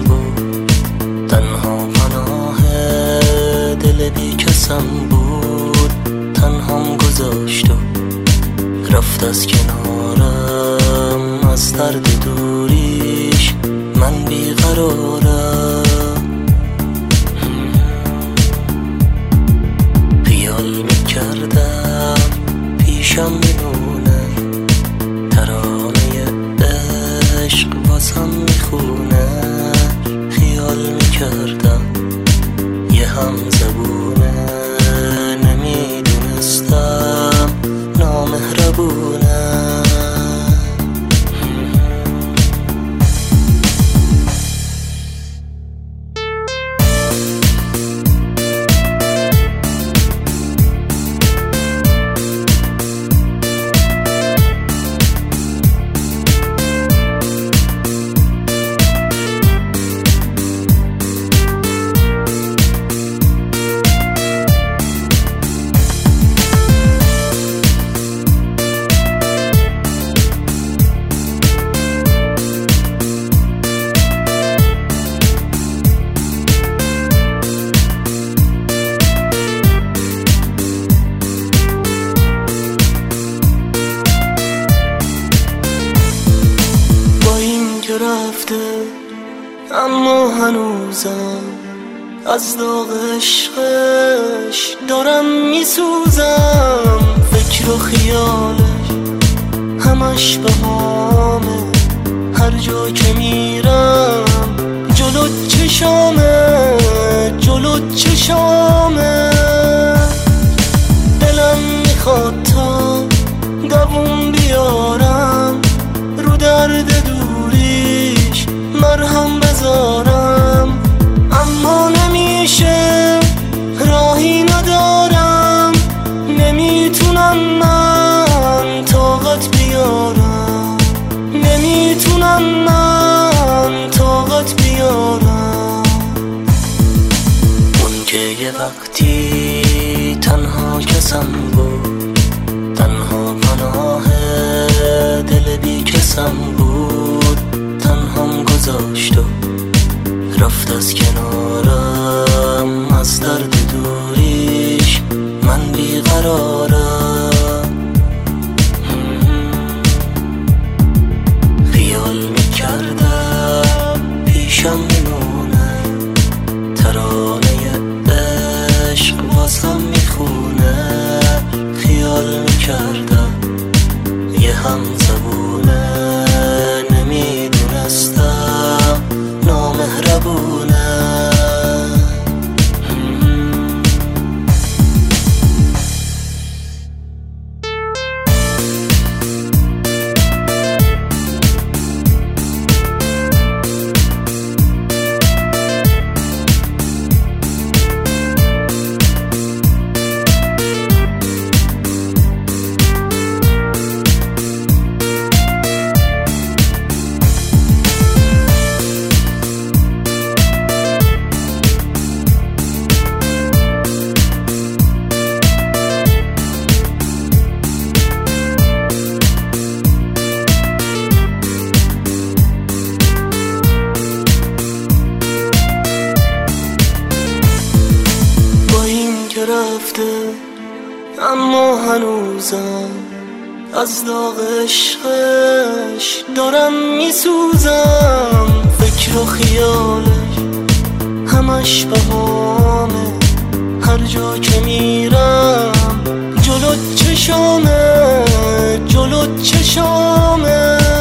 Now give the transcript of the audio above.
بود، تنها پناه دل بی کسم بود. تنهام گذاشت و رفت از کنارم، از درد دوریش من بیقرارم. خیال میکردم پیشم میمونه، ترانه عشق واسم میخونه. خیال میکردم یه هم زبونه، نمیدونستم نامهربونه. رفته اما هنوزم از داغ عشقش دارم میسوزم. فکر و خیالش همش بهامه، هر جا که میرم جلو چشامه، جلو چشامه. دلم میخواد تا دووم بیارم، رو درد دوریش مرهم بذارم. اما نمیشه، راهی ندارم، نمیتونم من طاقت بیارم، نمیتونم من طاقت بیارم. اون که یه وقتی تنها کسم بود، تنها پناه دل بی کسم بود. تنهام گذاشت و رفت از کنارم، از درد دوریش من بیقرارم. خیال میکردم پیشم میمونه، ترانه عشق واسم میخونه. خیال میکردم یه هم زبونه، نمیدونستم نامهربونه. رفته اما هنوزم از داغ عشقش دارم میسوزم. فکر و خیالش همش بهامه، هر جا که میرم جلو چشامه، جلو چشامه.